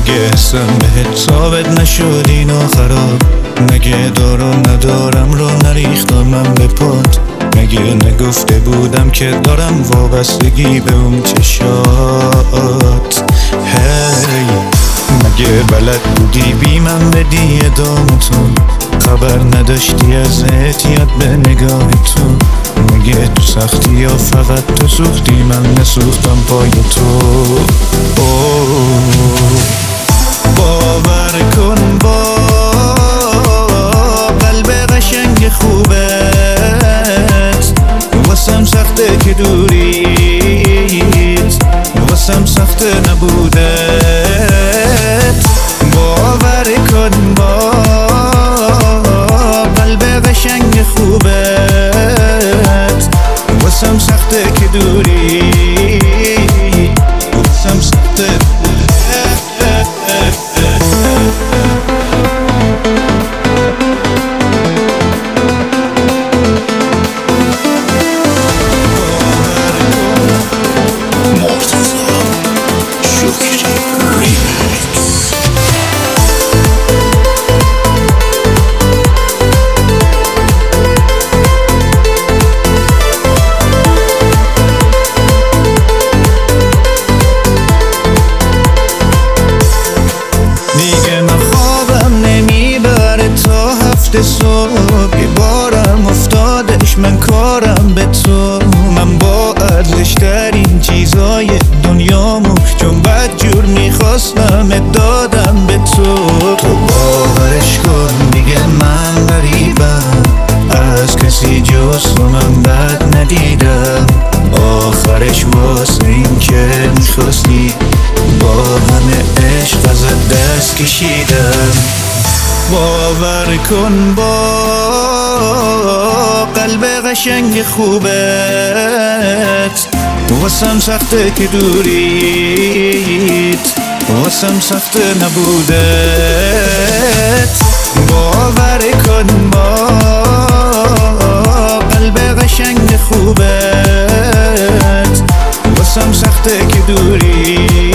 مگه حسم بهت ثابت نشد اینا خراب؟ مگه دارم ندارم رو نریختم من به پات؟ مگه نگفته بودم که دارم وابستگی به اون چشات؟ هی مگه بلد بودی بی من بدی ادامتون؟ خبر نداشتی از احتیاط به نگاه تو؟ مگه تو سختی یا فقط تو سوختی من نسوختم پای تو؟ باور کن با قلب قشنگ خوبت واسم سخته که دوریت، واسم سخته نبودت. باور کن با قلب قشنگ خوبت واسم سخته که دوری، واسم سخته. صبح یه بارم افتادش من کارم به تو. من با ارزش‌ترین چیزای دنیامو چون بدجور میخواستم دادم به تو. تو باورش کن دیگه من غریبم، از کسی جز تو من بد ندیدم. آخرش واسه این که میخواستی با همه عشق ازت دست کشیدم. باور کن با قلب قشنگ خوبت واسم سخته که دوریت، واسم سخته نبودت. باور کن با قلب قشنگ خوبت واسم سخته که دوریت.